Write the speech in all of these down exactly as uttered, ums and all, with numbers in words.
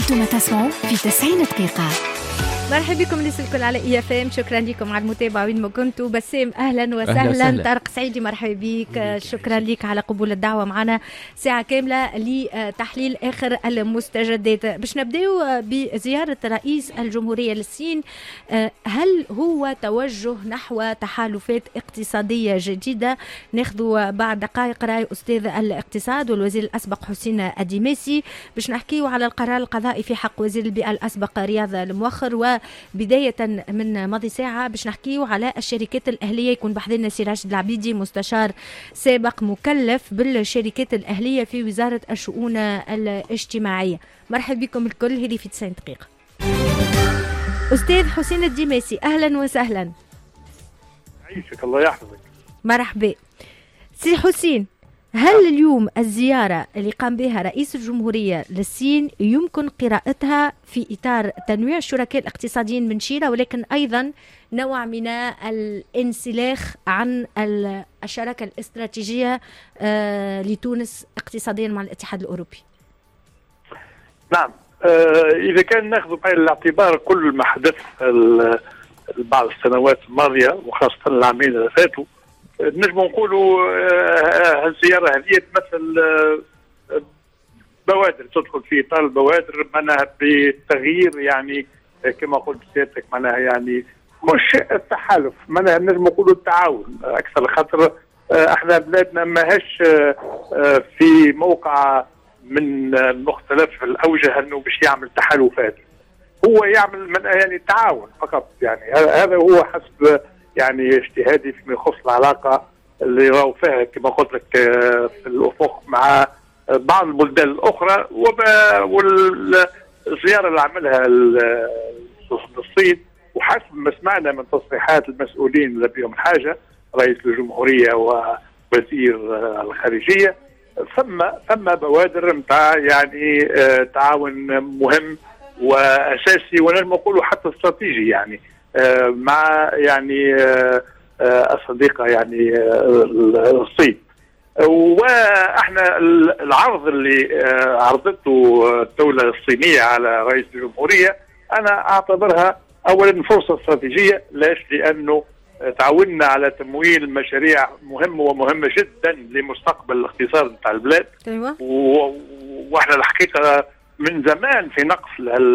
أنتم تسمعوا في تسعين دقيقة. مرحبا بكم الناس الكل على اي اف ام. شكرا لكم على المتابعه وين ما كنتوا. بسام اهلا وسهلا, أهلا وسهلا. طارق سعيدي مرحبا بك. شكرا لك على قبول الدعوه معنا ساعه كامله لتحليل اخر المستجدات. باش نبداو بزياره رئيس الجمهوريه للصين. هل هو توجه نحو تحالفات اقتصاديه جديده؟ ناخذ بعد دقائق راي استاذ الاقتصاد والوزير الاسبق حسين الدماسي باش نحكيو على القرار القضائي في حق وزير البيئه الاسبق رياض الموخر. و بداية من ماضي ساعة باش نحكيو على الشركات الأهلية. يكون بحضرنا سي راشد العبيدي مستشار سابق مكلف بالشركات الأهلية في وزارة الشؤون الاجتماعية. مرحبا بكم الكل. هذه في تسعين دقيقة. أستاذ حسين الدماسي أهلا وسهلا. عيشك الله يحفظك. مرحبا سي حسين. هل اليوم الزيارة اللي قام بها رئيس الجمهورية للصين يمكن قراءتها في إطار تنويع الشركاء الاقتصاديين من شيرة، ولكن أيضا نوع من الانسلاخ عن الشراكة الاستراتيجية لتونس اقتصاديا مع الاتحاد الأوروبي؟ نعم، إذا كان ناخذ بعين الاعتبار كل ما حدث بعض السنوات الماضية وخاصة العامين اللي فاتوا، نجم نقولوا الزيارة هذه تمثل بوادر تدخل في إطار البوادر معناها بتغيير، يعني كما قلت سيادتك معناها يعني مش التحالف، معناها نجم نقولوا التعاون أكثر، خاطر احنا بلادنا ماهاش في موقع من مختلف الأوجه أنه باش يعمل تحالفات، هو يعمل من يعني تعاون فقط. يعني هذا هو حسب يعني اجتهادي فيما يخص العلاقه اللي راهو فيها كما قلت لك في الافق مع بعض البلدان الاخرى. والزياره اللي عملها الصين وحسب ما سمعنا من تصريحات المسؤولين اللي بهم الحاجه رئيس الجمهوريه ووزير الخارجيه، ثم ثم بوادر نتاع يعني تعاون مهم واساسي ونجم نقولوا حتى استراتيجي يعني مع يعني الصديقة يعني الصين. واحنا العرض اللي عرضته الدولة الصينية على رئيس الجمهورية انا اعتبرها اولا فرصة استراتيجية. ليش؟ لانه تعاوننا على تمويل مشاريع مهمة ومهمة جدا لمستقبل الاقتصاد بتاع البلاد. ايوه. واحنا الحقيقة من زمان في نقص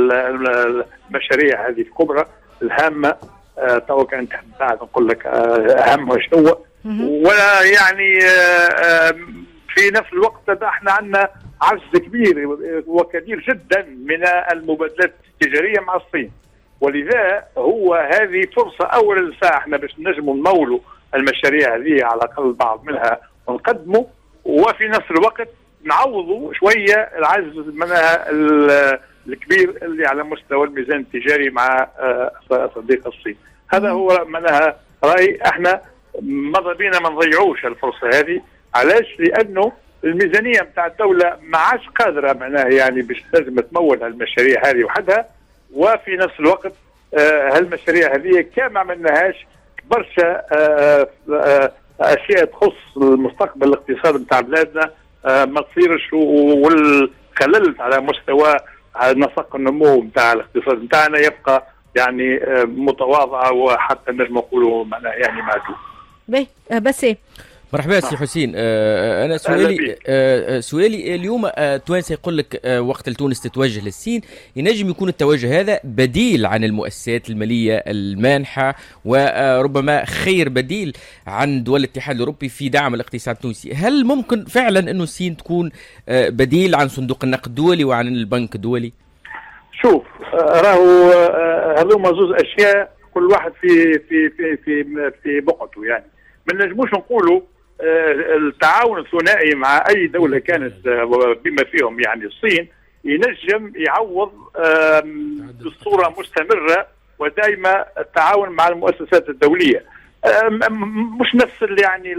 المشاريع هذه الكبرى الهامة. آه تو كانت بعد نقول لك آه اهمها شنو، ولا يعني آه في نفس الوقت احنا عندنا عجز كبير وكبير جدا من المبادلات التجاريه مع الصين، ولذا هو هذه فرصه اول ساعه احنا باش نجموا نمولوا المشاريع هذه على الاقل بعض منها ونقدموا، وفي نفس الوقت نعوضوا شويه العجز منها الكبير اللي على مستوى الميزان التجاري مع صديق الصين. هذا هو معناها رأي احنا ماذا بينا ما نضيعوش الفرصة هذه. علاش؟ لأنه الميزانية بتاع الدولة ما عادش قادرة معناها يعني باش لازم تمول هالمشاريع هذه وحدها، وفي نفس الوقت هالمشاريع هذه كان ما عملناهاش برشا أشياء تخص المستقبل الاقتصادي بتاع بلادنا ما تصيرش، والخلل على مستوى نسق النمو بتاع الاقتصاد بتاعنا يبقى يعني متواضعه وحتى نجم نقولوا يعني معدوم. باهي بس ايه. مرحبا سي حسين. آه انا سؤالي آه سؤالي اليوم آه توانسه يقول لك آه وقت تونس تتوجه للصين ينجم يكون التوجه هذا بديل عن المؤسسات الماليه المانحه وربما خير بديل عن دول الاتحاد الاوروبي في دعم الاقتصاد التونسي. هل ممكن فعلا انه الصين تكون آه بديل عن صندوق النقد الدولي وعن البنك الدولي؟ شوف راهو هذوما زوز اشياء كل واحد في في في في في بقعته. يعني ما نجموش نقولوا التعاون الثنائي مع اي دوله كانت بما فيهم يعني الصين ينجم يعوض بصوره مستمره ودائما التعاون مع المؤسسات الدوليه. مش نفس يعني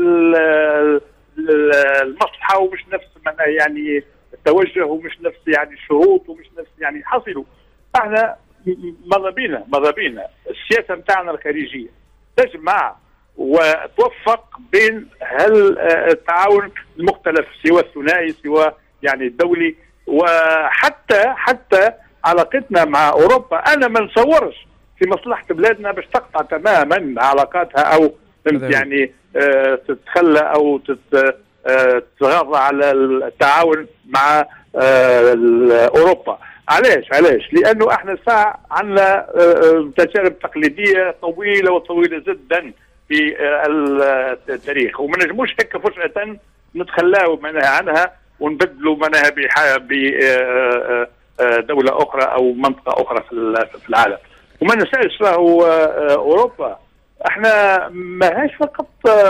المصلحه ومش نفس يعني التوجه ومش نفس يعني الشروط ومش نفس يعني حصلوا. احنا ماذا بينا ماذا بينا السياسه نتاعنا الخارجيه تجمع وتوفق بين هالتعاون المختلف سواء الثنائي سواء يعني الدولي، وحتى حتى علاقتنا مع اوروبا انا ما نصورش في مصلحه بلادنا باش تقطع تماما علاقاتها او يعني آه تتخلى او تت آه تتغاضى على التعاون مع آه اوروبا. علاش؟ علاش؟ لانه احنا ساعه عندنا آه تجارب تقليديه طويله وطويله جدا في آه التاريخ، وما نجموش هيك فجاه نتخلاو منها عنها ونبدلوا منها بدوله اخرى او منطقه اخرى في العالم. وما ننساش راهو اوروبا احنا ماهاش فقط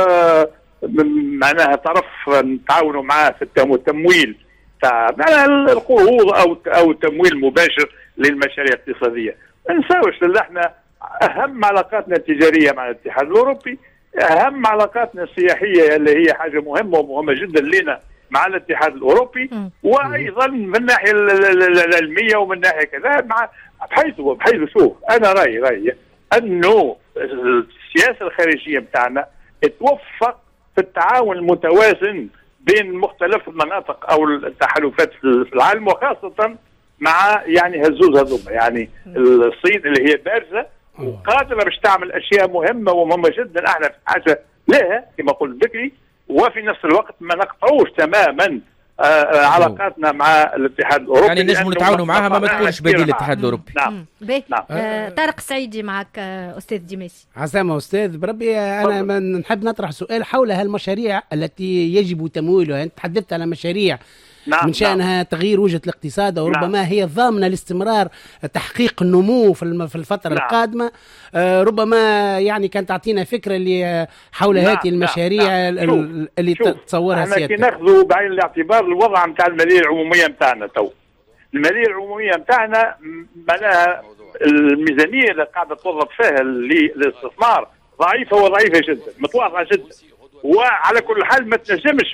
معناها طرف نتعاونوا معاه في التمويل تاع معناها القروض او او التمويل المباشر للمشاريع الاقتصاديه. ما ننساوش ان احنا اهم علاقاتنا التجاريه مع الاتحاد الاوروبي، اهم علاقاتنا السياحيه اللي هي حاجه مهمه ومهمه جدا لنا مع الاتحاد الاوروبي، وايضا من الناحيه العلميه ومن ناحيه كذا مع بحيث بحيث شوف انا رايي رايي انه السياسه الخارجيه بتاعنا توفق في التعاون المتوازن بين مختلف المناطق او التحالفات في العالم، وخاصه مع يعني هالزوز هذوما، يعني الصين اللي هي بارزه وقادره باش تعمل اشياء مهمه ومهمه جدا احنا في حاجه لها كما قلت بكري، وفي نفس الوقت ما نقطعوش تماما آه علاقاتنا مع الاتحاد الاوروبي، يعني نجم نتعاونوا معها ما تكونش بديل الاتحاد الاوروبي. نعم. نعم. آه طارق سعيدي معك آه استاذ ديماسي. عسامة استاذ بربي، انا من نحب نطرح سؤال حول هالمشاريع التي يجب تمويلها. انت تحدثت على مشاريع نعم من شأنها نعم. تغيير وجهة الاقتصاد وربما نعم. هي الضامنة لاستمرار تحقيق النمو في في الفترة نعم. القادمة. آه ربما يعني كان تعطينا فكرة اللي حول نعم. هذه المشاريع نعم. نعم. اللي تصورها سيادتك. احنا كي ناخذوا بعين الاعتبار الوضع نتاع المالية العمومية نتاعنا تو. المالية العمومية نتاعنا معناها الميزانية اللي قاعدة توظف فيها للاستثمار ضعيفة وضعيفة جدا، متواضعة جدا. وعلى كل حال ما تنجمش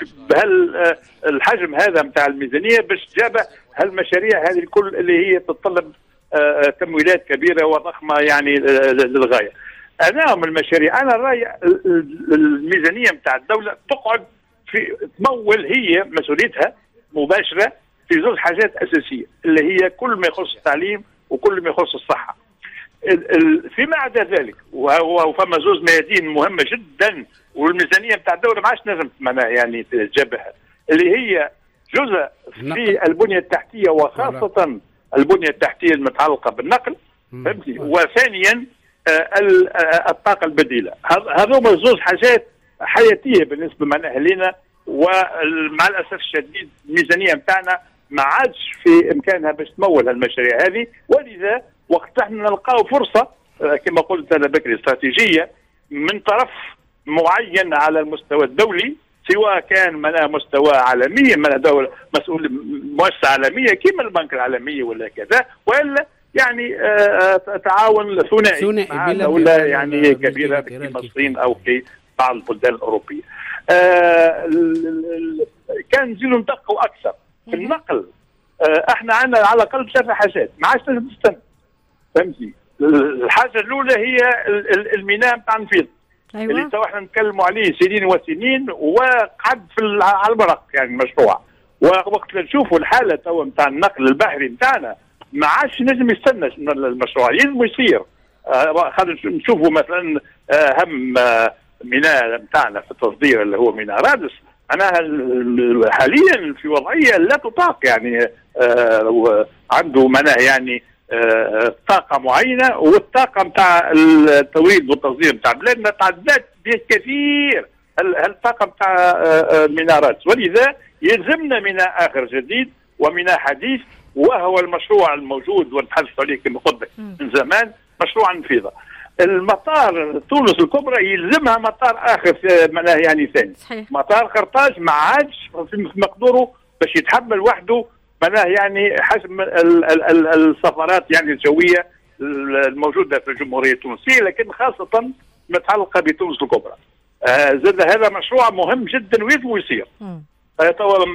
بهالحجم هذا نتاع الميزانيه باش تجابه هالمشاريع هذه الكل اللي هي تتطلب تمويلات كبيره وضخمه يعني للغايه. انا من المشاريع انا رايي الميزانيه نتاع الدوله تقعد في تمول هي مسؤوليتها مباشره في زوج حاجات اساسيه اللي هي كل ما يخص التعليم وكل ما يخص الصحه. فيما عدا ذلك وفما زوج ميادين مهمه جدا والميزانيه بتاع الدوله ما عادش نجم معناها يعني تجابها، اللي هي جزء في البنيه التحتيه وخاصه البنيه التحتيه المتعلقه بالنقل فهمتي، وثانيا الطاقه البديله. هذوما زوج حاجات حياتيه بالنسبه معناها لنا، ومع الاسف الشديد الميزانيه بتاعنا ما عادش في امكانها باش تمول المشاريع هذه، ولذا وقت احنا نلقاو فرصه كما قلت انا بكري استراتيجيه من طرف معين على المستوى الدولي، سواء كان من مستوى عالمي من دولة مسؤول مؤسسة عالمية كما البنك العالمي ولا كذا، ولا يعني آه تعاون ثنائي مع دولة يعني كبيرة في الصين أو في بعض البلدان الأوروبية. آه كان نزيدوا ندقوا أكثر في النقل. آه احنا عندنا على الأقل ثلاث حاجات ما عادش لازم تستنى فهمتي. الحاجة الأولى هي الميناء بتاع النفيض أيوة. اللي تو احنا نتكلموا عليه سنين وسنين وقعد في على المرق يعني المشروع، ووقت نشوفوا الحاله تو نتاع النقل البحري نتاعنا ما عادش نجم يستنى المشروع لازم يصير. آه خلينا نشوفوا مثلا اهم آه ميناء نتاعنا في التصدير اللي هو ميناء رادس، معناها حاليا في وضعيه لا تطاق يعني آه عنده معناها يعني آه طاقة معينة، والطاقة نتاع التوريد والتصدير نتاع بلادنا تعدات بكثير الطاقة نتاع آه المنارات، ولذا يلزمنا ميناء آخر جديد وميناء حديث، وهو المشروع الموجود ونتحدث عليه كما قلت لك من زمان، مشروع النفيضة. المطار تونس الكبرى يلزمها مطار آخر معناه يعني ثاني صحيح. مطار قرطاج ما عادش في مقدوره باش يتحمل وحده معناه يعني حجم السفرات يعني الجويه الموجوده في الجمهوريه التونسيه، لكن خاصه متعلقه بتونس الكبرى. آه زاد هذا مشروع مهم جدا ويلزم يصير. آه طبعا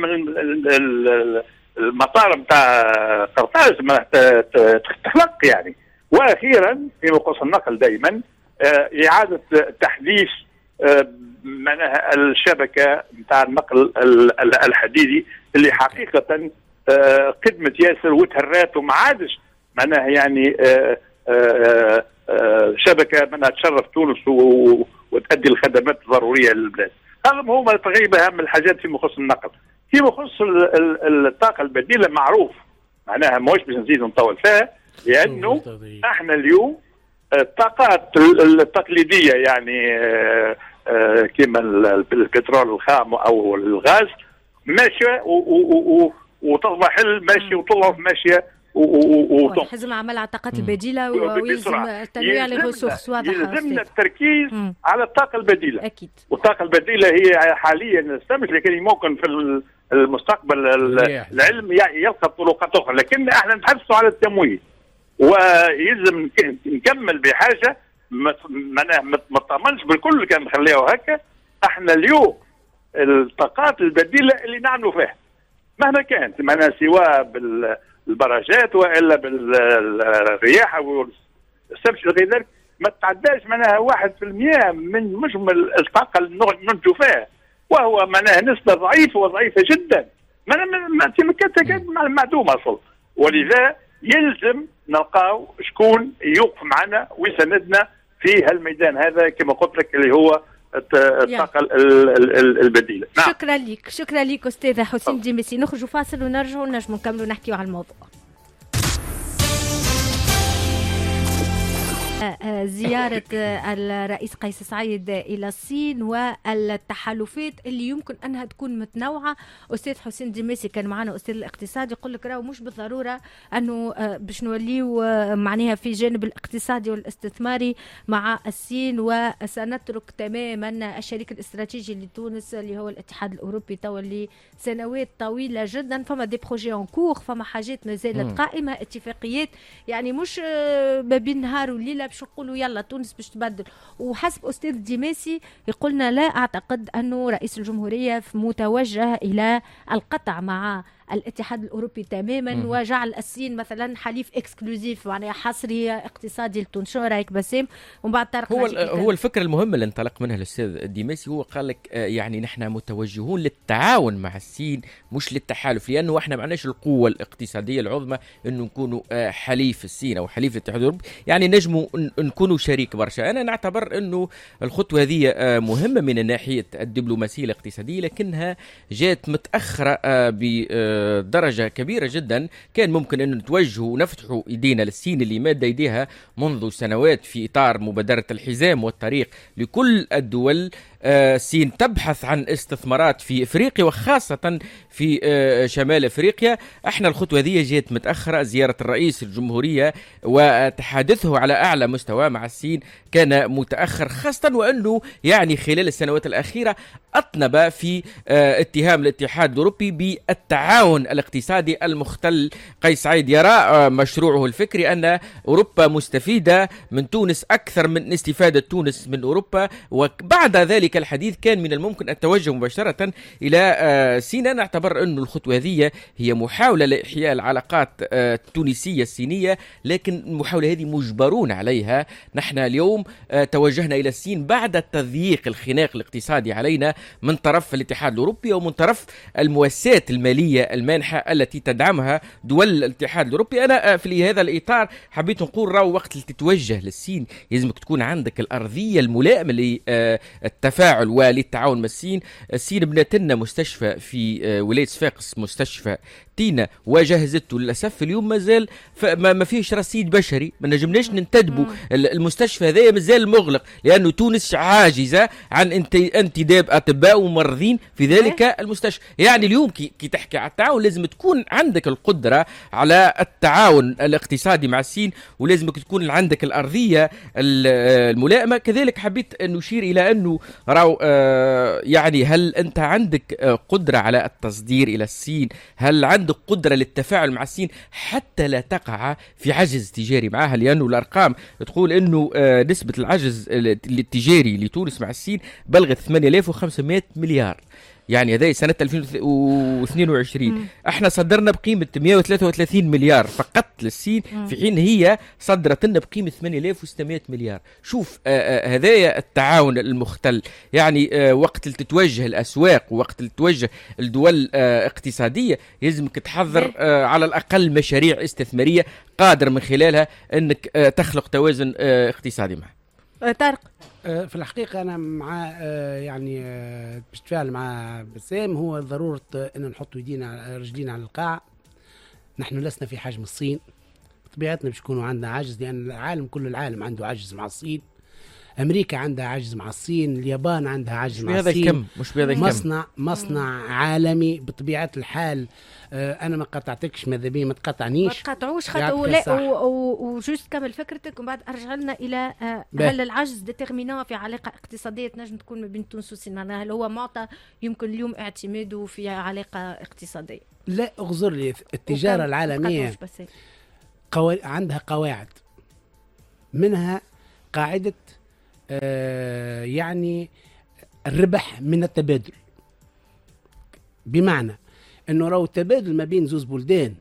المطار نتاع قرطاج تخلق يعني. واخيرا في يخص النقل دائما آه اعاده تحديث آه معناها الشبكه نتاع النقل الحديدي اللي حقيقه آه قدمت ياسر وتهرات وما عادش معناها يعني آآ آآ آآ شبكه منها تشرف تونس وتؤدي الخدمات الضروريه للبلاد. هذا هو تقريبا اهم الحاجات فيما يخص النقل. فيما يخص الطاقه البديله معروف معناها ماهوش باش نزيد نطول فيها، لانه احنا اليوم الطاقات التقليديه يعني كما البترول الخام او الغاز ماشيه وتضمحل ماشيه وتضعف ماشيه لازم عمل على الطاقات البديله ويلزم التنويع للرسوخ. واضح. يلزمنا التركيز مم. على الطاقه البديله. اكيد. والطاقه البديله هي حاليا نستمر، لكن ممكن في المستقبل العلم يلقى طرقات اخرى، لكن احنا نتحدثوا على التمويل ويلزم نكمل بحاجه ما ما تطمنش بالكل كان نخليها هكا. احنا اليوم الطاقات البديله اللي نعملوا فيها مهما كانت معناها سواء بالبراجات والا بالرياح والسبش غير ذلك ما تتعداش معناها واحد في المية من مجمل الطاقه اللي ننتجوا فيها، وهو معناها نسبه ضعيفه وضعيفه جدا ما تمكنت معدومه اصلا. ولذا يلزم نلقاو شكون يوقف معنا ويساندنا في هالميدان هذا كما قلت لك اللي هو الطاقه البديله. نعم. شكرا لك شكرا لك استاذ حسين ديميسي. نخرجوا فاصل ونرجعوا نجموا نكملوا نحكيوا على الموضوع. زيارة الرئيس قيس سعيد إلى الصين والتحالفات اللي يمكن أنها تكون متنوعة. أستاذ حسين ديميسي كان معنا أستاذ الاقتصاد يقول لك راهو مش بالضرورة أنه باش نوليو معناها في جانب الاقتصادي والاستثماري مع الصين وسنترك تماما الشريك الاستراتيجي لتونس اللي هو الاتحاد الأوروبي توا لسنوات طويلة جدا. فما دي بروجي اون كور، فما حاجات ما زالت قائمة، اتفاقيات يعني مش ما بين نهار وليلة باش نقولوا يلا تونس باش تبدل. وحسب أستاذ ديميسي يقولنا لا أعتقد أنه رئيس الجمهورية متوجه إلى القطع مع الاتحاد الأوروبي تماما مم. وجعل الصين مثلا حليف اكسكلوزيف يعني حصري اقتصادي لتونس. شو رايك بسام؟ ومن بعد طارق هو هو الفكره المهمه اللي انطلق منها الاستاذ ديميسي هو قال لك يعني نحن متوجهون للتعاون مع الصين مش للتحالف، لانه احنا ما عندناش القوه الاقتصاديه العظمى انه نكونوا حليف الصين او حليف الاتحاد الاوروبي، يعني نجموا نكونوا شريك برشا. انا نعتبر انه الخطوه هذه مهمه من ناحيه الدبلوماسيه الاقتصاديه، لكنها جات متاخره ب درجة كبيرة جدا. كان ممكن أن نتوجهوا ونفتحوا إيدينا للصين اللي مادة إيديها منذ سنوات في إطار مبادرة الحزام والطريق لكل الدول. الصين تبحث عن استثمارات في إفريقيا وخاصة في شمال إفريقيا. احنا الخطوة هذه جيت متأخرة. زيارة الرئيس الجمهورية وتحادثه على أعلى مستوى مع الصين كان متأخر، خاصة وأنه يعني خلال السنوات الأخيرة أطنب في اتهام الاتحاد الأوروبي بالتعاون الاقتصادي المختل. قيس سعيد يرى مشروعه الفكري أن أوروبا مستفيدة من تونس أكثر من استفادة تونس من أوروبا، وبعد ذلك الحديث كان من الممكن التوجه مباشرة إلى سيناء. نعتبر أن الخطوة هذه هي محاولة لإحياء العلاقات التونسية الصينية، لكن المحاولة هذه مجبرون عليها. نحن اليوم توجهنا إلى الصين بعد تضييق الخناق الاقتصادي علينا من طرف الاتحاد الأوروبي ومن طرف المؤسسات المالية المانحة التي تدعمها دول الاتحاد الأوروبي. أنا في هذا الإطار حبيت نقول راهو وقت اللي تتوجه للصين يلزمك تكون عندك الأرضية الملائمة للتفاعل وللتعاون مع الصين. الصين بنت لنا مستشفى في ولاية صفاقس، مستشفى تينا، وجهزته للأسف اليوم مازال ما فيهش رصيد بشري، ما نجمناش ننتدبوا. المستشفى هذا مازال مغلق لأنه تونس عاجزة عن انتداب أطباء وممرضين في ذلك المستشفى. يعني اليوم كي, كي تحكي على التعاون لازم تكون عندك القدرة على التعاون الاقتصادي مع الصين، ولازم تكون عندك الأرضية الملائمة. كذلك حبيت أن نشير إلى أنه راو يعني هل أنت عندك قدرة على التصدير إلى الصين؟ هل عندك قدرة للتفاعل مع الصين حتى لا تقع في عجز تجاري معها؟ لأنه الأرقام تقول أنه نسبة العجز التجاري لتونس مع الصين بلغت ثمانية آلاف وخمسمائة مليار. يعني هذا سنه ألفين واثنين وعشرين مم. احنا صدرنا بقيمه مئة وثلاثة وثلاثين مليار فقط للصين، مم. في حين هي صدرت لنا بقيمه ثمانية آلاف وستمائة مليار. شوف هذايا التعاون المختل، يعني آه وقت اللي تتوجه الاسواق ووقت اللي تتوجه الدول آه اقتصاديه لازمك تحضر آه على الاقل مشاريع استثماريه قادر من خلالها انك آه تخلق توازن آه اقتصادي معها. طارق، في الحقيقة أنا مع يعني باش نتفاعل مع بسام، هو ضرورة أن نحط يدينا رجلينا على القاع. نحن لسنا في حجم الصين، بطبيعتنا باش يكونوا عندنا عجز، لأن العالم كل العالم عنده عجز مع الصين. أمريكا عندها عجز مع الصين، اليابان عندها عجز مع الصين. الكم مش بهذا الكم. مصنع مصنع عالمي بطبيعة الحال. آه أنا ما قطعتكش، ماذا بي ما تقطعنيش، ما تقطعوش خاطر لا وجوست كمل فكرتك ومن بعد أرجع لنا إلى آه هل العجز ديتيرمينون في علاقة اقتصادية تنجم تكون ما بين تونس والصين؟ معناها هل هو معطى يمكن اليوم اعتماده في علاقة اقتصادية؟ لا اغزر لي، التجارة العالمية قو... عندها قواعد، منها قاعدة آه يعني الربح من التبادل، بمعنى انه راهو التبادل ما بين زوز بلدان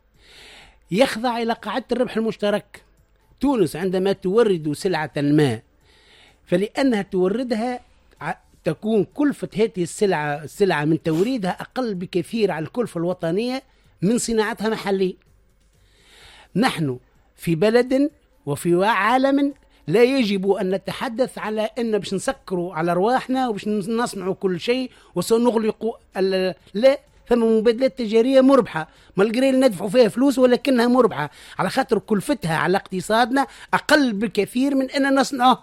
يخضع الى قاعدة الربح المشترك. تونس عندما تورد سلعة ما فلأنها توردها تكون كلفة هذه السلعة السلعة من توريدها أقل بكثير على الكلفة الوطنية من صناعتها محليا. نحن في بلد وفي عالم لا يجب أن نتحدث على أن باش نسكروا على أرواحنا وباش نصنعوا كل شيء وسنغلق. لا، ثم مبادلات تجارية مربحة مالغري ندفعوا فيها فلوس ولكنها مربحة على خاطر كلفتها على اقتصادنا أقل بكثير من أن نصنعه.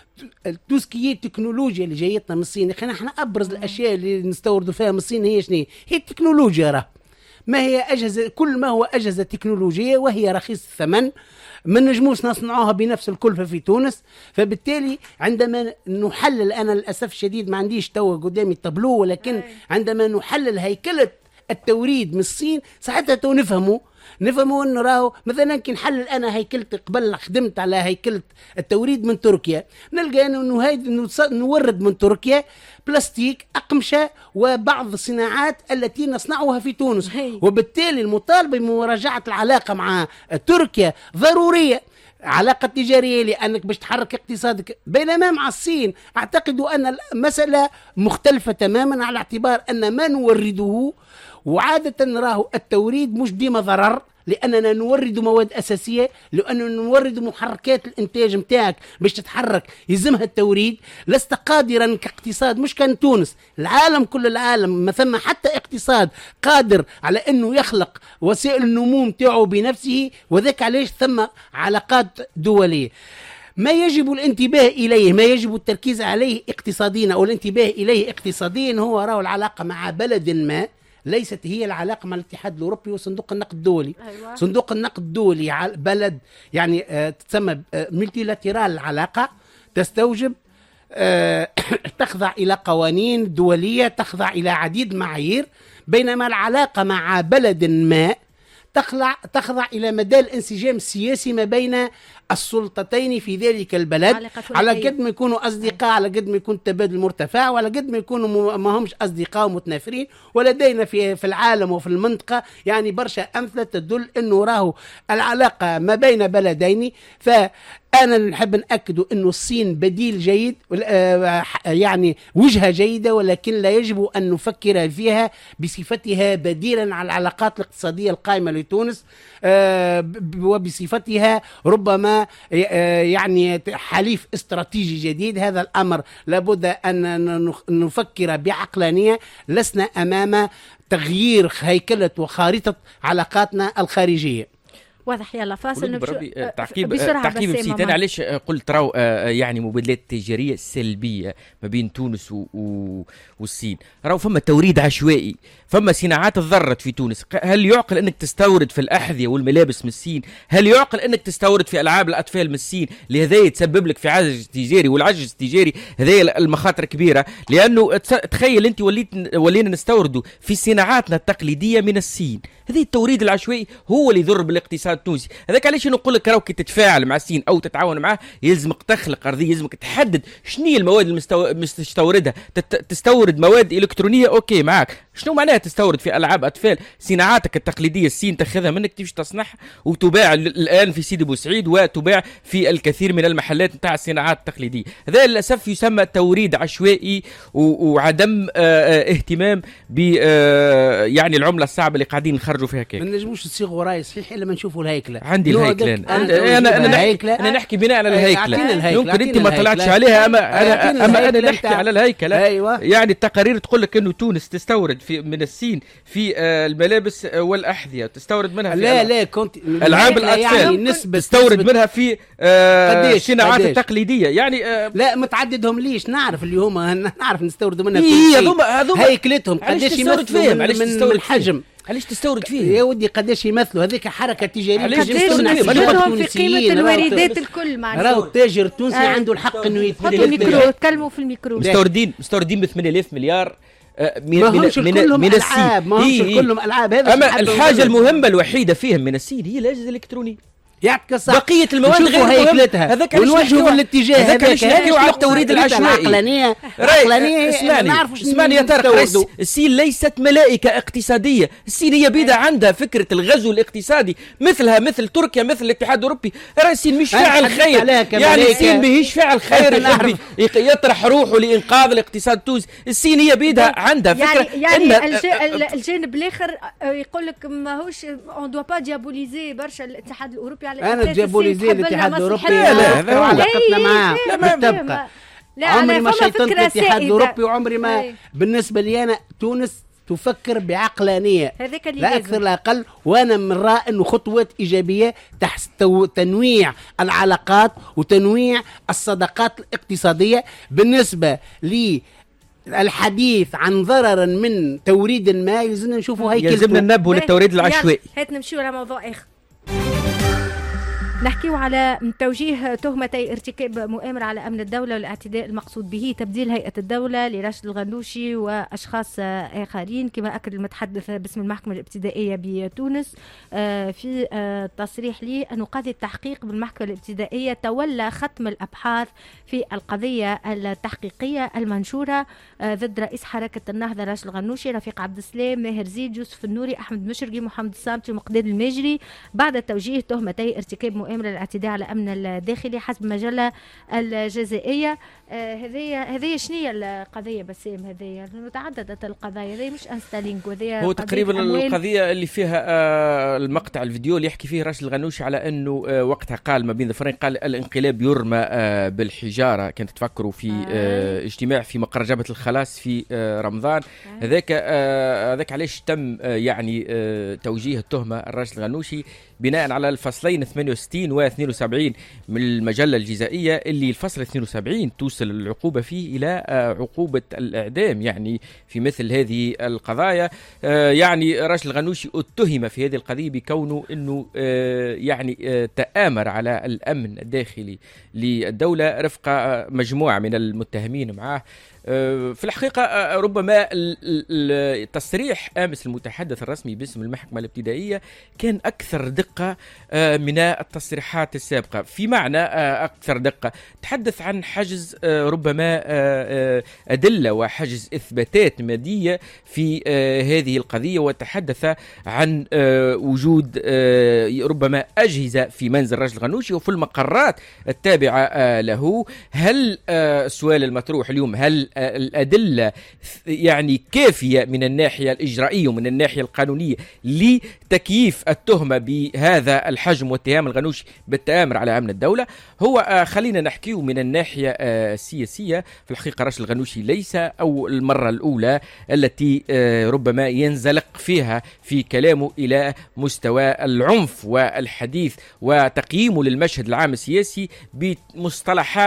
التوسكية التكنولوجيا اللي جايتنا من الصين، احنا احنا أبرز الأشياء اللي نستوردوا فيها من الصين هي شنو؟ هي التكنولوجيا. راه ما هي أجهزة، كل ما هو أجهزة تكنولوجية وهي رخيص الثمن، ما نجموش نصنعوها بنفس الكلفة في تونس. فبالتالي عندما نحلل، أنا للأسف الشديد ما عنديش توا قدامي التابلو، ولكن عندما نحلل هيكلة التوريد من الصين ساعتها تو نفهموا نفهموا انه راهو مثلا كي نحلل انا هيكلت قبل خدمت على هيكلة التوريد من تركيا، نلقى انه هاي نورد من تركيا بلاستيك، اقمشه وبعض الصناعات التي نصنعها في تونس، وبالتالي المطالبه بمراجعه العلاقه مع تركيا ضروريه، علاقة تجارية، لأنك باش تحرك اقتصادك. بينما مع الصين أعتقد أن المسألة مختلفة تماما، على اعتبار أن ما نورده، وعادة راهو التوريد مش ديما ضرر، لأننا نورد مواد أساسية، لأننا نورد محركات الإنتاج متاعك باش تتحرك يلزمها التوريد. لست قادرا كاقتصاد، مش كان تونس، العالم كل العالم ما ثم حتى اقتصاد قادر على أنه يخلق وسائل النمو متاعه بنفسه، وذاك علاش ثم علاقات دولية. ما يجب الانتباه إليه، ما يجب التركيز عليه اقتصاديا أو الانتباه إليه اقتصاديا، هو راهو العلاقة مع بلد ما، ليست هي العلاقة مع الاتحاد الأوروبي وصندوق النقد الدولي. أيوة. صندوق النقد الدولي بلد يعني آه تسمى آه ملتيلاترال، العلاقة تستوجب آه تخضع إلى قوانين دولية، تخضع إلى عديد معايير، بينما العلاقة مع بلد ما تخضع تخضع إلى مدى الانسجام السياسي ما بين السلطتين في ذلك البلد، على قد ما يكونوا أصدقاء، على قد ما يكون التبادل مرتفع، وعلى قد ما يكونوا ما همش أصدقاء ومتنافرين. ولدينا في في العالم وفي المنطقة يعني برشا أمثلة تدل أنه راهو العلاقة ما بين بلدين. فأنا نحب نأكد أنه الصين بديل جيد، يعني وجهة جيدة، ولكن لا يجب أن نفكر فيها بصفتها بديلا على العلاقات الاقتصادية القائمة لتونس، وبصفتها ربما يعني حليف استراتيجي جديد. هذا الأمر لابد أن نفكر بعقلانية، لسنا أمام تغيير هيكلة وخارطة علاقاتنا الخارجية. واضح. يلا فاصل نمشي. تعقيب تعقيب نسيت انا علاش قلت راهو يعني مبادلات تجاريه سلبيه ما بين تونس و... و... والصين. راهو فما توريد عشوائي، فما صناعات تضرت في تونس. هل يعقل انك تستورد في الاحذيه والملابس من الصين؟ هل يعقل انك تستورد في العاب الاطفال من الصين؟ لهذا يتسبب لك في عجز تجاري، والعجز التجاري هذه المخاطر كبيره، لانه تخيل انت وليت ولينا نستوردوا في صناعاتنا التقليديه من الصين. هذه التوريد العشوائي هو اللي يضر بالاقتصاد الاقتصاد التونسي. هذاك علاش نقول لك راهو كي تتفاعل مع الصين او تتعاون معاه يلزمك تخلق ارضيه، يلزمك تحدد شنو هي المواد اللي تستوردها. تستورد مواد الكترونيه اوكي معاك، شنو معناها تستورد في العاب اطفال؟ صناعاتك التقليديه الصين تاخذها منك تمشي تصنعها وتباع الان في سيدي بوسعيد وتباع في الكثير من المحلات نتاع الصناعات التقليديه. هذا للاسف يسمى توريد عشوائي وعدم اه اهتمام ب اه يعني العمله الصعبه اللي قاعدين نخرجوا فيها كيك. ما نجموش نصيغوا راي صحيح الا ما نشوفوا الهيكله. عندي الهيكله انا انا انا نحكي, أنا نحكي بناء على الهيكله. يمكن انت ما طلعتش عليها اما انا اما انا نحكي على الهيكله. أيوة. يعني التقارير تقول لك انه تونس تستورد في من الصين في الملابس والاحذيه، تستورد منها في لا لا كنت العاب الاطفال يعني نسبة تستورد نسبة منها في الصناعات التقليديه يعني آه لا متعددهم ليش نعرف اللي هما نعرف نستورد منها هي هذوما هذوما هيكلتهم قداش يمثلوا من, من الحجم. علاش تستورد فيه يا ودي قداش يمثلوا هذيك حركه تجاريه قداش يمثلوا في قيمه الواردات الكل معناها. راهو التاجر التونسي آه. عنده الحق انه يثبت الميكرو تكلموا في الميكرو. مستوردين مستوردين ب ثمانية آلاف مليار من ما همش من كلهم من الصين. ما همش كلهم العاب. هذا اما الحاجه المهمه الوحيده فيهم من الصين هي الاجهزه الالكترونيه. يعطيك الصح. بقيه المواد غير هيكلتها هذاك ونوجهوا في الاتجاه هذاك علاش نحكيو على التوريد العشوائي. عقلانيه عقلانيه اسمعني اسمعني يا طارق، الصين ليست ملائكه اقتصاديه. الصين هي بيدها عندها فكره الغزو الاقتصادي مثلها مثل تركيا مثل الاتحاد الاوروبي. راهي الصين مش فاعل خير يعني الصين ماهيش فاعل خير يطرح روحه لانقاذ الاقتصاد التونسي. الصين هي بيدها عندها فكره يعني, يعني الجانب الاخر يقول لك ماهوش اون دو با ديابوليزي برشا الاتحاد الاوروبي. انا جابوليزي الاتحاد الاوروبي. لا لا هذا علاقتنا معاه بالتبقى. عمري ما شيطنت الاتحاد الاوروبي وعمري ما أي. بالنسبه لي انا تونس تفكر بعقلانيه لا اكثر لا اقل. وانا من رايي انه خطوات ايجابيه تحت تنويع العلاقات وتنويع الصداقات الاقتصاديه. بالنسبه لي الحديث عن ضرر من توريد الماء يلزمنا نشوفوا هيكل. يلزمنا ننبهوا للتوريد العشوائي. هات نمشيو على موضوع اخر. نحكيو على توجيه تهمتي ارتكاب مؤامرة على أمن الدولة والاعتداء المقصود به تبديل هيئة الدولة لراشد الغنوشي وأشخاص آخرين، كما أكد المتحدث باسم المحكمة الابتدائية بتونس في تصريح لي أنه قاضي التحقيق بالمحكمة الابتدائية تولى ختم الأبحاث في القضية التحقيقية المنشورة ضد رئيس حركة النهضة راشد الغنوشي، رفيق عبد السلام، ماهر زيد، يوسف النوري، أحمد مشرقي، محمد الصامتي ومقداد الماجري، بعد توجيه تهمتي ارتكاب مؤامرة الاعتداء على أمن الداخلي حسب مجلة الجزائية. هذه هذه شنو هي القضية بسام؟ هذه متعددة القضايا، هذه مش انستالينج وهذه هو تقريبا القضية اللي فيها آه المقطع الفيديو اللي يحكي فيه راشد الغنوشي على أنه آه وقتها قال ما بين ظفرين قال الانقلاب يرمى آه بالحجارة. كانت تفكروا في آه اجتماع في مقر جبهة الخلاص في آه رمضان. هذاك آه هذاك علاش تم آه يعني آه توجيه التهمة الراشد الغنوشي بناء على الفصلين ثمانية وستين و اثنين وسبعين من المجلة الجزائية اللي الفصل اثنين وسبعين توصل العقوبة فيه إلى عقوبة الإعدام يعني في مثل هذه القضايا. يعني راشد الغنوشي اتهم في هذه القضية بكونه أنه يعني تآمر على الأمن الداخلي للدولة رفق مجموعة من المتهمين معه. في الحقيقة ربما التصريح أمس المتحدث الرسمي باسم المحكمة الابتدائية كان أكثر دقة من التصريحات السابقة. في معنى أكثر دقة تحدث عن حجز ربما أدلة وحجز إثباتات مادية في هذه القضية، وتحدث عن وجود ربما أجهزة في منزل راشد الغنوشي وفي المقرات التابعة له. هل السؤال المطروح اليوم هل الأدلة يعني كافية من الناحية الإجرائية ومن الناحية القانونية لتكييف التهمة بهذا الحجم واتهام الغنوشي بالتآمر على أمن الدولة؟ هو خلينا نحكيه من الناحية السياسية. في الحقيقة راشد الغنوشي ليس أو المرة الأولى التي ربما ينزلق فيها في كلامه إلى مستوى العنف والحديث وتقييمه للمشهد العام السياسي بمصطلحات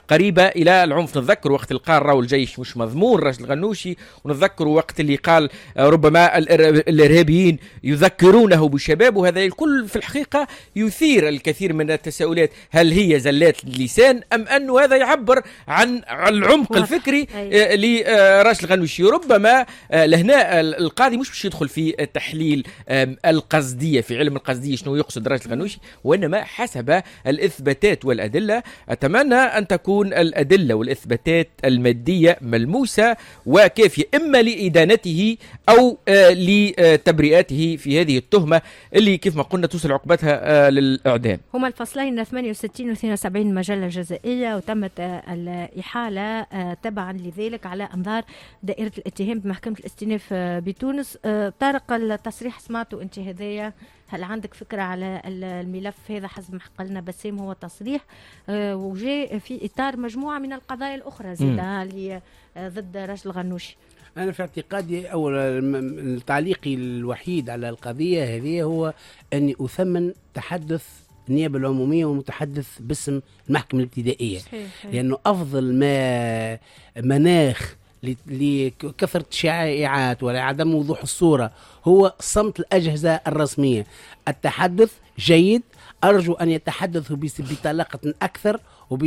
قريبة إلى العنف. نتذكر وقت اللي قال راهو الجيش مش مضمون راشد الغنوشي، ونتذكر وقت اللي قال ربما الإرهابيين يذكرونه بالشباب، وهذا الكل في الحقيقة يثير الكثير من التساؤلات. هل هي زلات لسان أم أنه هذا يعبر عن العمق الفكري لراشد الغنوشي؟ ربما لهنا القاضي مش باش يدخل في تحليل القصدية في علم القصدية شنو يقصد راشد الغنوشي، وإنما حسب الإثباتات والأدلة. أتمنى أن تكون الأدلة والإثباتات المادية ملموسة وكافية، إما لإدانته أو لتبرئته في هذه التهمة اللي كيف ما قلنا توصل عقوبتها للإعدام. هما الفصلين ثمانية وستين و اثنين وسبعين مجلة جزائية، وتمت الإحالة تبعا لذلك على أنظار دائرة الاتهام بمحكمة الاستئناف بتونس. طارق، التصريح سمعته أنت هذايا، هل عندك فكرة على الملف هذا؟ حسب ما حق لنا بسام هو تصريح وجاء في إطار مجموعة من القضايا الأخرى زيادة اللي ضد راشد الغنوشي. أنا في اعتقادي أول تعليقي الوحيد على القضية هذه هو أني أثمن تحدث النيابة العمومية ومتحدث باسم المحكمة الابتدائية، لأنه أفضل ما مناخ لكثرة الشائعات ولعدم وضوح الصورة هو صمت الأجهزة الرسمية. التحدث جيد، أرجو أن يتحدثوا بطلاقة أكثر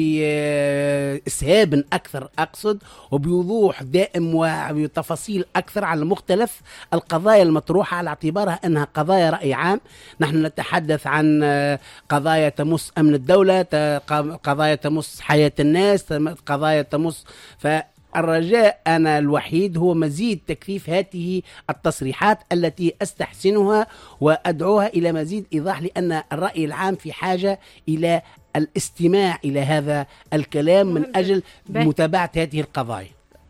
وبإسهاب أكثر أقصد، وبوضوح دائم وبتفاصيل أكثر على مختلف القضايا المطروحة على اعتبارها أنها قضايا رأي عام. نحن نتحدث عن قضايا تمس أمن الدولة، قضايا تمس حياة الناس، قضايا تمس ف الرجاء أنا الوحيد هو مزيد تكثيف هذه التصريحات التي أستحسنها وأدعوها إلى مزيد إيضاح، لأن الرأي العام في حاجة إلى الاستماع إلى هذا الكلام من أجل متابعة هذه القضايا.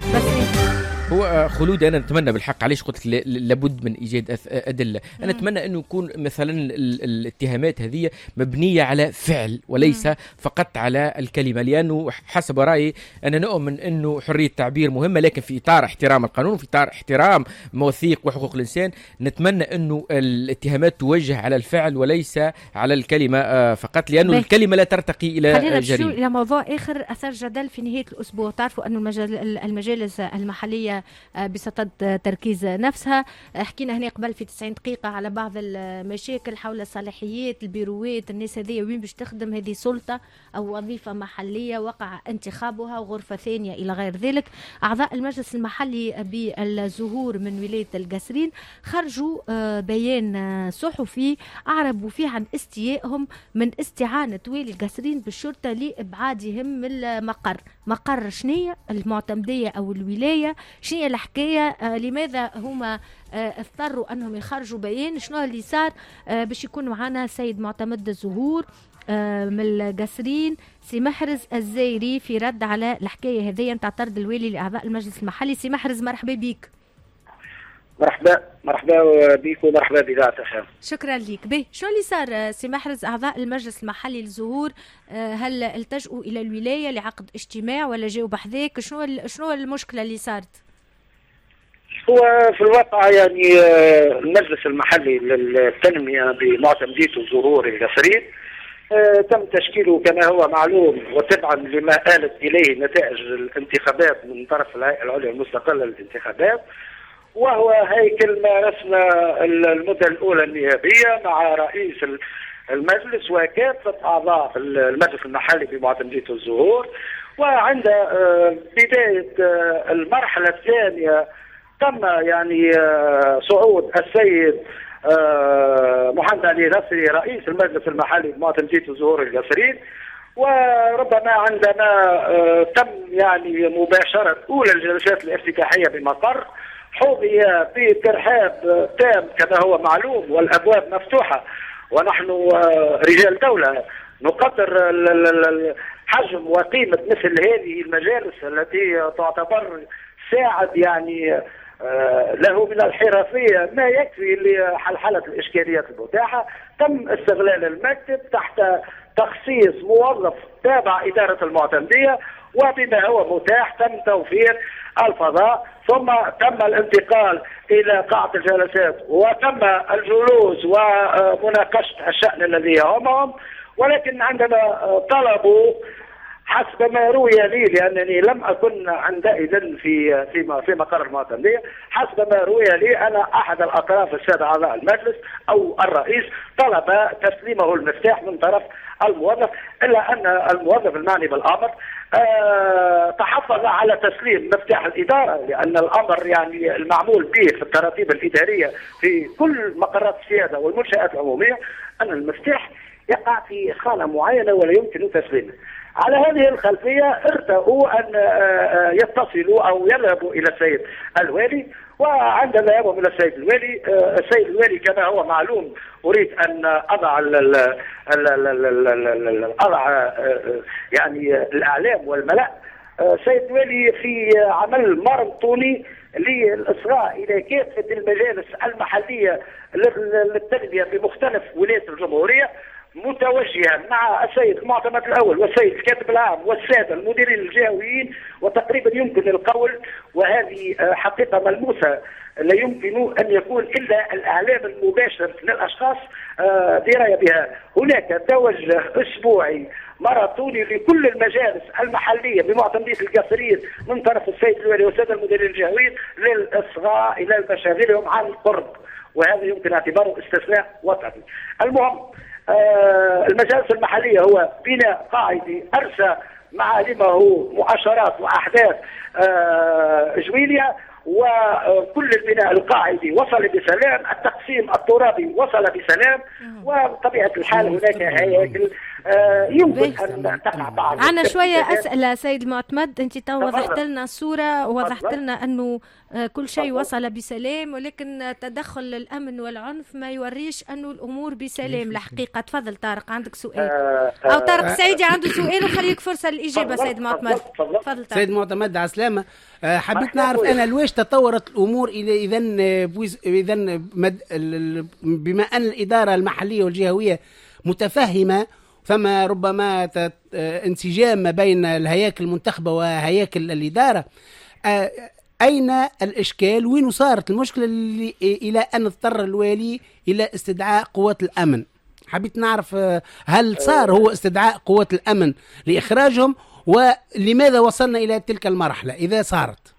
هو خلود أنا نتمنى بالحق، علاش قلت لابد من إيجاد أدلة. أنا أتمنى أنه يكون مثلا الاتهامات هذه مبنية على فعل وليس مم. فقط على الكلمة، لأنه حسب رأيي أنا نؤمن أنه حرية التعبير مهمة، لكن في إطار احترام القانون، في إطار احترام مواثيق وحقوق الإنسان. نتمنى أنه الاتهامات توجه على الفعل وليس على الكلمة فقط، لأنه الكلمة لا ترتقي إلى جريمة. إلى موضوع آخر أثر جدل في نهاية الأسبوع. تعرفوا أن المجالس المحلية بصدد تركيز نفسها. حكينا هنا قبل في تسعين دقيقة على بعض المشاكل حول الصلاحيات، البيروات، الناس هذه وين باش تخدم، هذه سلطة أو وظيفة محلية وقع انتخابها وغرفة ثانية إلى غير ذلك. أعضاء المجلس المحلي بالزهور من ولاية القصرين خرجوا بيان صحفي أعربوا فيه عن استيائهم من استعانة والي القصرين بالشرطة لإبعادهم من المقر. مقر شنية المعتمدية أو الولاية، شنية الحكاية، آه لماذا هما آه اضطروا أنهم يخرجوا بيان، شنو اللي صار. آه باش يكون معنا سيد معتمد الزهور آه من القصرين، سي محرز الزايري في رد على الحكاية هذه نتاع طرد الوالي لأعضاء المجلس المحلي. سي محرز مرحبا بيك. مرحبا مرحبا بيك ومرحبا بذاتك. شكرا لك. به شو اللي صار سي محرز؟ اعضاء المجلس المحلي للزهور هل التجؤوا الى الولايه لعقد اجتماع ولا جاوا بحذاك؟ شنو شنو المشكله اللي صارت؟ هو في الواقع يعني المجلس المحلي للتنميه بمعتمدية الزهور القصرين تم تشكيله كما هو معلوم وتبعا لما آلت اليه نتائج الانتخابات من طرف الهيئه العليا المستقله للانتخابات، وهو هيكل مارسنا المدة الأولى النيابية مع رئيس المجلس وكافة أعضاء المجلس المحلي بمعتمدية الزهور. وعند بداية المرحلة الثانية تم يعني صعود السيد محمد علي نصري رئيس المجلس المحلي بمعتمدية الزهور القصرين، وربما عندما تم يعني مباشرة أولى الجلسات الافتتاحية بمقر حظي بترحاب تام كما هو معلوم والابواب مفتوحه، ونحن رجال دوله نقدر حجم وقيمه مثل هذه المجالس التي تعتبر ساعد يعني له من الحرفيه ما يكفي لحلحله الاشكاليات المتاحه. تم استغلال المكتب تحت تخصيص موظف تابع اداره المعتمديه، وبما هو متاح تم توفير الفضاء، ثم تم الانتقال الى قاعة الجلسات وتم الجلوس ومناقشة الشأن الذي يهمهم. ولكن عندما طلبوا حسب ما روي لي لانني لم اكن عندئذ في في في مقر المعتمديه، حسب ما روي لي انا احد الاطراف الساده اعضاء المجلس او الرئيس طلب تسليمه المفتاح من طرف الموظف، الا ان الموظف المعني بالامر أه تحفظ على تسليم مفتاح الاداره، لان الامر يعني المعمول به في التراتيب الاداريه في كل مقرات السياده والمنشات العموميه ان المفتاح يقع في خانه معينه ولا يمكن تسليمه. على هذه الخلفيه ارتأوا ان يتصلوا او يذهبوا الى السيد الوالي، وعند ذهابهم الى السيد الوالي السيد الوالي كما هو معلوم اريد ان اضع اضع يعني الاعلام والملأ. السيد الوالي في عمل ماراثوني للاصغاء الى كافه المجالس المحليه للتنميه بمختلف ولايات الجمهوريه، متوجها مع السيد المعتمد الاول والسيد الكاتب العام والساده المديرين الجهويين، وتقريبا يمكن القول وهذه حقيقه ملموسه لا يمكن ان يكون الا الاعلام المباشر للاشخاص درايه بها. هناك توجه اسبوعي ماراثوني لكل المجالس المحليه بمعتمديه القصرين من طرف السيد الوالي والساده المديرين الجهويين للاصغاء الى مشاغلهم عن قرب، وهذا يمكن اعتباره استثناء وطني. المهم آه المجالس المحلية هو بناء قاعدي أرسى معالمه مؤشرات وأحداث آه جويلية، وكل البناء القاعدي وصل بسلام، التقسيم الترابي وصل بسلام، وبطبيعة الحال هناك هياكل آه يمكن أن تقع بعض. عنا شوية أسئلة سيد المعتمد، أنت تو وضحت لنا الصورة ووضحت لنا أنه كل شيء وصل بسلام، ولكن تدخل الأمن والعنف ما يوريش أنه الأمور بسلام الحقيقة. تفضل طارق عندك سؤال، أو طارق سعيدي عنده سؤال وخليك فرصة للإجابة. سيد المعتمد تفضل. سيد المعتمد عسلامة، حبيت نعرف أنا لويش تطورت الأمور إلى إذن إذن بما أن الإدارة المحلية والجهوية متفهمة، فما ربما انسجام ما بين الهياكل المنتخبة وهياكل الإدارة، أين الإشكال؟ وين صارت المشكلة اللي إلى أن اضطر الوالي إلى استدعاء قوات الأمن؟ حبيت نعرف هل صار هو استدعاء قوات الأمن لإخراجهم، ولماذا وصلنا إلى تلك المرحلة إذا صارت؟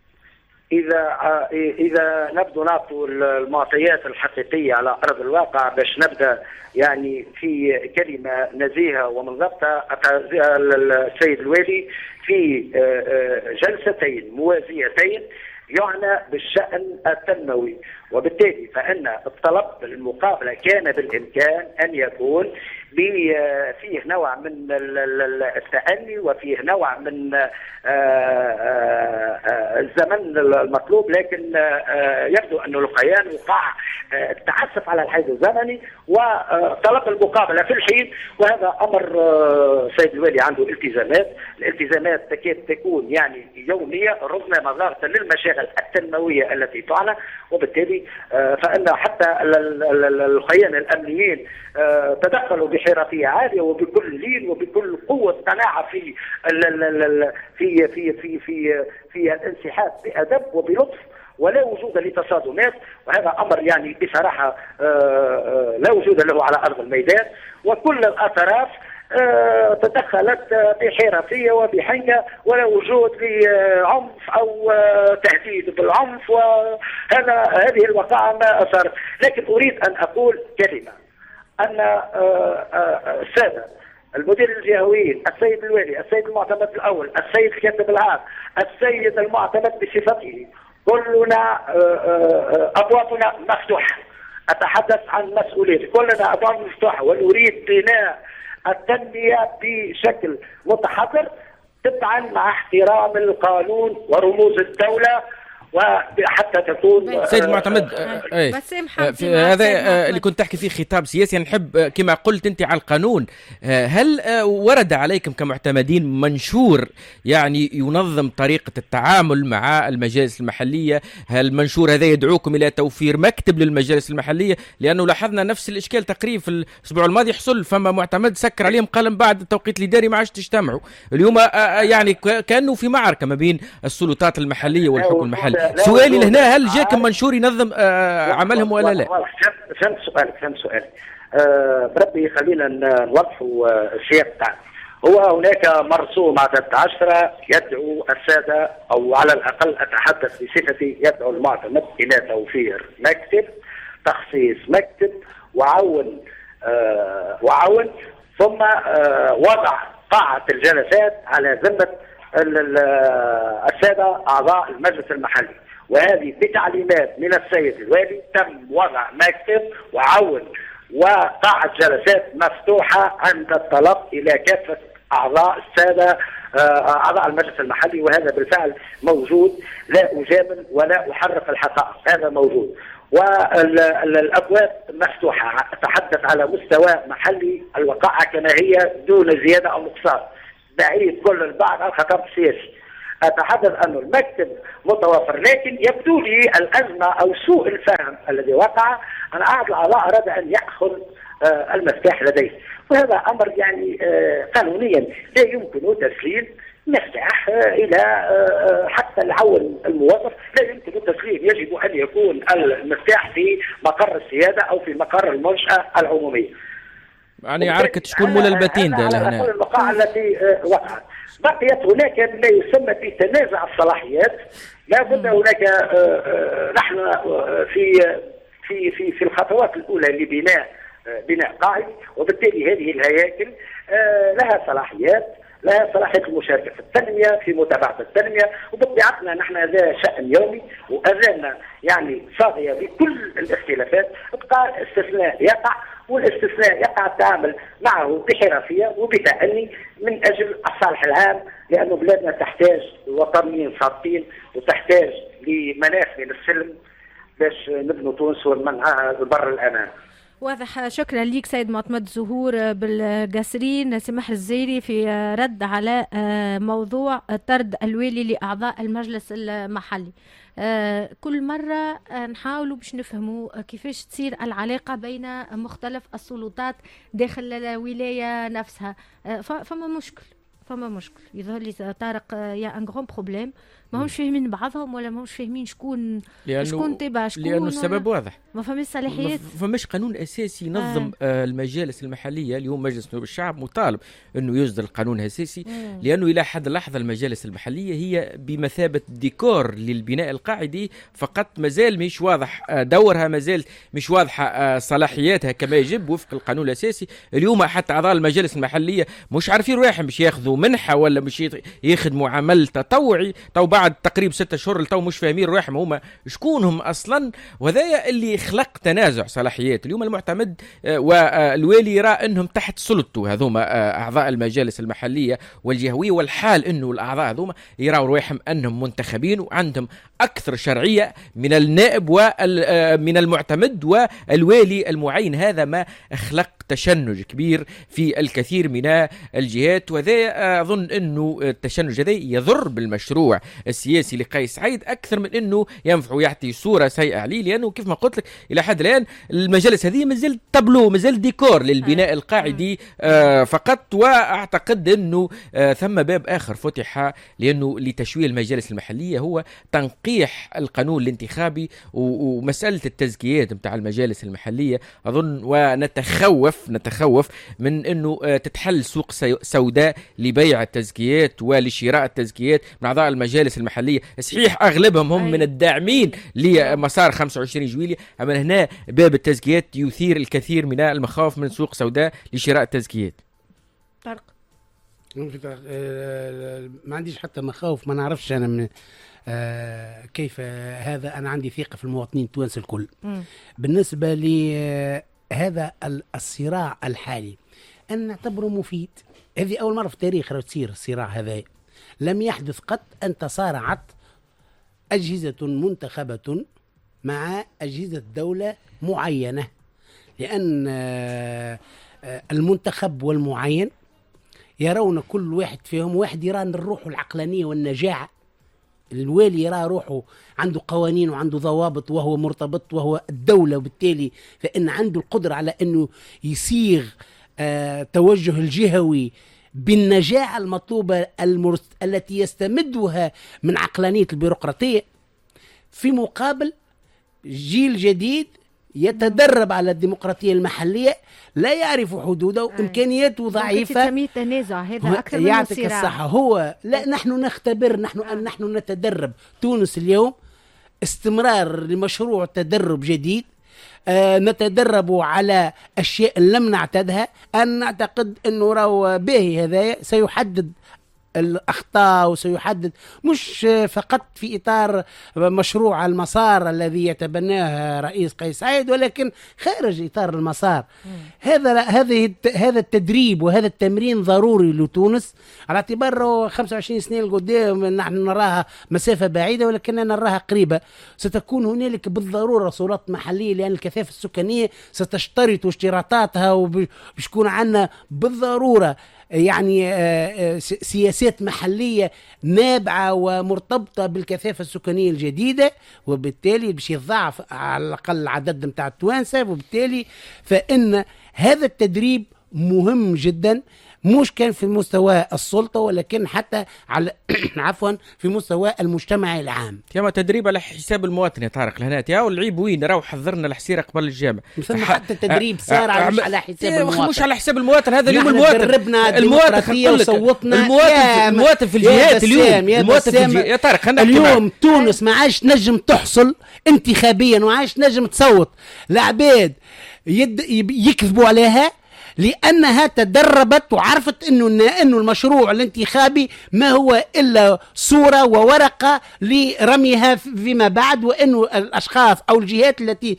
إذا إذا نبدو نعطوا المعطيات الحقيقية على أرض الواقع باش نبدأ يعني في كلمة نزيهة ومنضبطة. السيد الوالي في جلستين موازيتين يعنى بالشأن التنموي، وبالتالي فإن الطلب المقابلة كان بالإمكان أن يكون فيه نوع من التأني وفيه نوع من الزمن المطلوب، لكن يبدو أن القيان وقع التعسف على الحيز الزمني وطلب المقابلة في الحين، وهذا أمر سيد الوالي عنده التزامات، الالتزامات تكاد تكون يعني يومية رغم مظاهرة للمشاغل التنموية التي تعنى، وبالتالي فإن حتى الخيان الأمنيين تدخلوا بحرفية عالية وبكل لين وبكل قوة قناعة في في في في في في الانسحاب بأدب وبلطف، ولا وجود لتصادمات، وهذا أمر يعني بصراحة لا وجود له على أرض الميدان، وكل الأطراف تدخلت بحرفية وبحنكة ولا وجود لعنف أو تهديد بالعنف، وهذا هذه الوقائع ما أثرت. لكن أريد أن أقول كلمة، أن السادة المدير الجهويين، السيد الوالي، السيد المعتمد الأول، السيد الكاتب العام، السيد المعتمد بصفته، كلنا أبوابنا مفتوحة. أتحدث عن مسؤوليتي، كلنا أبوابنا مفتوحة، ونريد بناء التنمية بشكل متحضر طبعا مع احترام القانون ورموز الدولة، وحتى تكون سيد المعتمد ايه في هذا اللي كنت تحكي فيه خطاب سياسي. نحب كما قلت انت على القانون، هل ورد عليكم كمعتمدين منشور يعني ينظم طريقة التعامل مع المجالس المحلية؟ هل المنشور هذا يدعوكم الى توفير مكتب للمجالس المحلية؟ لانه لاحظنا نفس الاشكال تقريبا في الاسبوع الماضي حصل، فما معتمد سكر عليهم قال بعد التوقيت الاداري ما عادش تجتمعوا. اليوم يعني كانه في معركة ما بين السلطات المحلية والحكم المحلي. سؤالي لهنا، هل جاكم منشور ينظم آه عملهم ولا لا؟ فهمت سؤالك فهمت سؤالك أه بربي خلينا نوضحوا السياق تاعنا. هو هناك مرسوم عدد عشرة يدعو السادة، أو على الأقل أتحدث بصفتي، يدعو المعتمد إلى توفير مكتب، تخصيص مكتب وعون آه وعون ثم آه وضع قاعة الجلسات على ذمة السادة أعضاء المجلس المحلي، وهذه بتعليمات من السيد الوالي تم وضع مكتب وعون وقاعة جلسات مفتوحة عند الطلب إلى كافة أعضاء السادة أعضاء المجلس المحلي، وهذا بالفعل موجود، لا أجامل ولا أحرق الحقائق، هذا موجود. والأبواب مفتوحة، أتحدث على مستوى محلي، الوقائع كما هي دون زيادة أو نقصان، بعيد كل البعض عن الخطاب السياسي. أتحدث أن المكتب متوفر، لكن يبدو لي الأزمة أو سوء الفهم الذي وقع أن أحد الأعضاء أراد أن يأخذ المفتاح لديه، وهذا أمر يعني قانونيا لا يمكن تسليم مفتاح إلى حتى العون الموظف، لا يمكن التسليم، يجب أن يكون المفتاح في مقر السيادة أو في مقر المنشأة العمومية. يعني عركة شكون مولا البتين ده لهنا الوقائع التي وقعت. بقيت هناك ما يسمى بتنازع الصلاحيات، لا بد هناك نحن في في في في الخطوات الأولى لبناء بناء قاعدة، وبالتالي هذه الهياكل لها صلاحيات، لها صلاحية المشاركة في التنمية، في متابعة التنمية، وبطبيعتنا نحن هذا شأن يومي وأذاننا يعني صاغية بكل الاختلافات، بقى استثناء يقع، والاستثناء يقع التعامل معه بحرفية وبتأني من أجل الصالح العام، لأن بلادنا تحتاج وطنيين صادقين وتحتاج لمناخ من السلم باش نبنوا تونس ونمنعها لبر الأمان. واضح. شكرا ليك سيد معتمد زهور بالقاسرين. سماح الزيري في رد على موضوع طرد الوالي لأعضاء المجلس المحلي، كل مرة نحاولوا باش نفهموا كيفاش تصير العلاقة بين مختلف السلطات داخل الولاية نفسها. فما مشكل فما مشكل يظهر لي طارق، يا ان غران بروبليم، ما همش فاهمين بعضهم ولا ما همش فاهمين شكون شكون تبع شكون، لانه السبب واضح، ما فماش صلاحيات، ما فماش قانون اساسي ينظم آه. المجالس المحليه. اليوم مجلس نواب الشعب مطالب انه يصدر القانون الاساسي، مم. لانه الى حد اللحظه المجالس المحليه هي بمثابه ديكور للبناء القاعدي فقط، مازال مش واضح دورها، مازال مش واضحه صلاحياتها كما يجب وفق القانون الاساسي. اليوم حتى اعضاء المجالس المحليه مش عارفين روحهم باش ياخذوا منحه ولا باش يخدموا عمل تطوعي، تو بعد تقريبا ستة شهور تو مش فاهمين روحهم هما شكونهم اصلا، وهذا اللي خلق تنازع صلاحيات. اليوم المعتمد والوالي يرى انهم تحت سلطته هذوما اعضاء المجالس المحليه والجهويه، والحال انه الاعضاء هذوما يراوا روحهم انهم منتخبين وعندهم اكثر شرعيه من النائب ومن المعتمد والوالي المعين. هذا ما خلق تشنج كبير في الكثير من الجهات، وهذا اظن انه التشنج هذا يضر بالمشروع السياسي لقيس سعيد اكثر من انه ينفع ويعطي صوره سيئه عليه، لانه كيف ما قلت لك الى حد الان المجالس هذه مازال تابلو، مازال ديكور للبناء القاعدي آه فقط. واعتقد انه آه ثم باب اخر فتح لانه لتشويه المجالس المحليه هو تنقيح القانون الانتخابي ومساله التزكيات نتاع المجالس المحليه. اظن ونتخوف نتخوف من انه آه تتحل سوق سوداء لبيع التزكيات ولشراء التزكيات من اعضاء المجالس المحليه. صحيح اغلبهم هم من الداعمين لمسار خمسة وعشرين جويلية، اما هنا باب التزكيات يثير الكثير من المخاوف من سوق سوداء لشراء التزكيات. طارق ما عنديش حتى مخاوف، ما نعرفش انا من آه كيف هذا. انا عندي ثقه في المواطنين التوانسه الكل. م. بالنسبه لهذا الصراع الحالي أن نعتبره مفيد. هذه أول مرة في التاريخ تصير الصراع هذا، لم يحدث قط أن تصارعت أجهزة منتخبة مع أجهزة دولة معينة، لأن المنتخب والمعين يرون كل واحد فيهم، واحد يرى الروح العقلانية والنجاعة، الوالي يرى روحه عنده قوانين وعنده ضوابط وهو مرتبط وهو الدولة، وبالتالي فإن عنده القدرة على أنه يصيغ آه توجه الجهوي بالنجاعة المطلوبة المرس... التي يستمدها من عقلانية البيروقراطية، في مقابل جيل جديد يتدرب على الديمقراطية المحلية لا يعرف حدوده وإمكانياته ضعيفة. تسميه تنازع هذا أكثر من يعطيك الصحة. هو لا نحن نختبر نحن أن نحن نتدرب. تونس اليوم استمرار لمشروع تدرب جديد. آه نتدرب على أشياء لم نعتدها. أن نعتقد أنه راو باهي هذا سيحدد الأخطاء وسيحدد مش فقط في إطار مشروع المسار الذي يتبناه رئيس قيس سعيد ولكن خارج إطار المسار. هذا هذه هذا التدريب وهذا التمرين ضروري لتونس على اعتبار خمسة وعشرين سنة القدام نحن نراها مسافة بعيدة ولكننا نراها قريبة. ستكون هنالك بالضرورة سلطات محلية لأن الكثافة السكانية ستشترط اشتراطاتها وبشكون عنا بالضرورة يعني سياسات محلية نابعة ومرتبطة بالكثافة السكانية الجديدة وبالتالي باش يضاعف على الأقل عدد متاع التوانسة. وبالتالي فإن هذا التدريب مهم جدا مش كان في مستوى السلطة ولكن حتى على عفوا في مستوى المجتمع العام. كما تدريب على حساب المواطن يا طارق الهنات يا والعيب وين راهو حضرنا الحسيرة قبل الجامعة مثل حتى التدريب صار على مش على حساب المواطن مش على حساب المواطن. هذا اليوم المواطن المواطن المواطن وصوتنا المواطن المواطن في الجهات اليوم المواطن في الجهات. يا طارق اليوم تونس ما عادش نجم تحصل انتخابيا وما عادش نجم تصوت العباد يكذبوا عليها لأنها تدربت وعرفت إنه إنه المشروع الانتخابي ما هو إلا صورة وورقة لرميها فيما بعد وإنه الأشخاص أو الجهات التي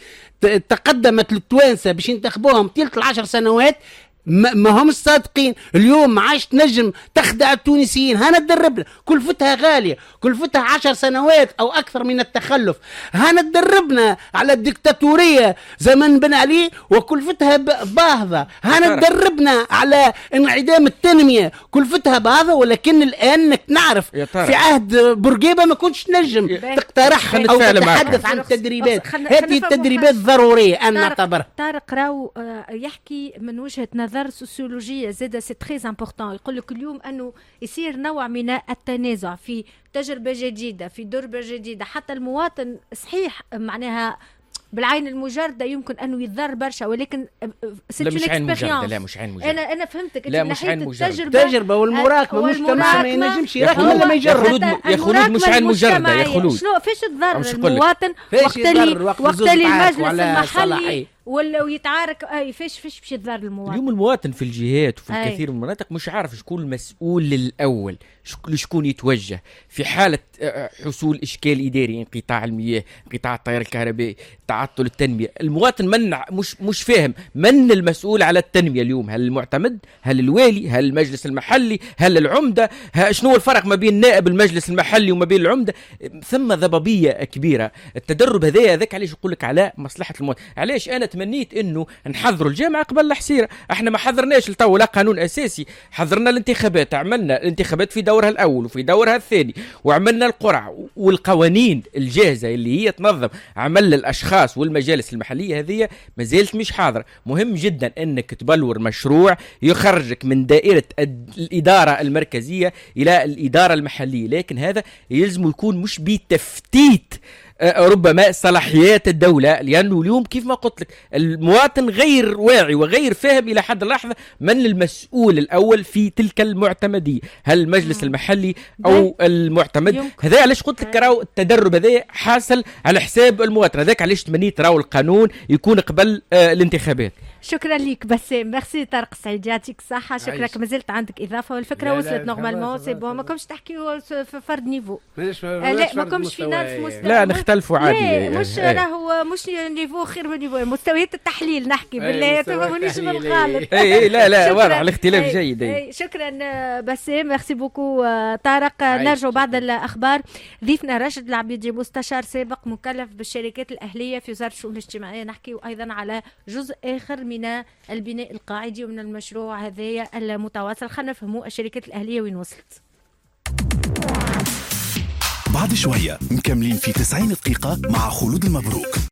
تقدمت للتوانسة باش ينتخبوهم طيلة العشر سنوات ما هم الصادقين. اليوم ما عادش تنجم تخدع التونسيين. هانا تدربنا كلفتها غالية كلفتها عشر سنوات أو أكثر من التخلف. هانا تدربنا على الدكتاتورية زمن بن علي وكلفتها باهظة. هانا تدربنا على انعدام التنمية كلفتها باهظة ولكن الآن نعرف في عهد بورقيبة ما كنتش نجم تقترح أو تتحدث عن التدريبات. هذه التدريبات ضرورية أن نعتبرها. طارق راو يحكي من وجهة نظر سوسيولوجية زادة سي تريز امبورطون. يقول لك اليوم أنه يصير نوع من التنازع في تجربة جديدة في دربة جديدة. حتى المواطن صحيح معناها بالعين المجردة يمكن أنه يتضر برشا ولكن لا مش عين مجردة. لا مش عين مجردة. أنا أنا فهمتك. لا مش عين مجردة. التجربة والمراقبة مجتمع ما ينجمش يراقب ولا ما يجرب. يا خلود مش عين مجردة يا خلود. شنو فيش تضر المواطن وقت اللي وقت اللي المجلس المحلي ولا يتعارك اي فيش فيش باش يتضر المواطن. اليوم المواطن في الجهات وفي أي. الكثير من المناطق مش عارف شكون المسؤول للاول شكون يتوجه في حاله حصول اشكال اداري انقطاع المياه انقطاع التيار الكهربائي تعطل التنميه. المواطن من مش مش فاهم من المسؤول على التنميه اليوم. هل المعتمد هل الوالي هل المجلس المحلي هل العمده شنو الفرق ما بين نائب المجلس المحلي وما بين العمده. ثم ضبابيه كبيره. التدرب هذا هذاك علاش يقول لك على مصلحه المواطن. علاش انا تمنيت انه نحضروا الجامعه قبل الحسيره. احنا ما حضرناش لتو لا قانون اساسي. حضرنا الانتخابات عملنا الانتخابات في دورها الاول وفي دورها الثاني وعملنا القرعه والقوانين الجاهزه اللي هي تنظم عمل الاشخاص والمجالس المحليه هذه ما زالت مش حاضره. مهم جدا انك تبلور مشروع يخرجك من دائره الاداره المركزيه الى الاداره المحليه لكن هذا يلزم يكون مش بتفتيت ربما صلاحيات الدولة لأنه اليوم كيف ما قلت لك المواطن غير واعي وغير فاهم إلى حد اللحظة من المسؤول الأول في تلك المعتمدية. هل المجلس المحلي أو المعتمد. هذا علاش قلت لك راهو التدرب هذا حاصل على حساب المواطن. هذاك علاش تمنيت راهو القانون يكون قبل آه الانتخابات. شكرا لك بسام. ميرسي طارق السعيد يعطيك الصحة. شكرا ما زلت عندك إضافة والفكرة وصلت نورمالمون سي بون. ما كمش تحكيوا في فرد نيفو. لا ما كمش في نفس مستوى. لا نختلفوا عادي. مش راهو مش نيفو خير من نيفو مستويات التحليل نحكي بالله تفهمونيش بالغلط. اي لا لا واضح الاختلاف جيد. اي شكرا بسام. ميرسي بوكو طارق. نرجع بعد الأخبار. ضيفنا راشد العبيدي مستشار سابق مكلف بالشركات الأهلية في وزارة الشؤون الاجتماعية. نحكي أيضا على جزء آخر من البناء القاعدي ومن المشروع هذايا المتواصل. خلينا نفهموا الشركات الأهلية وين وصلت. بعد شوية مكملين في تسعين دقيقة مع خلود المبروك.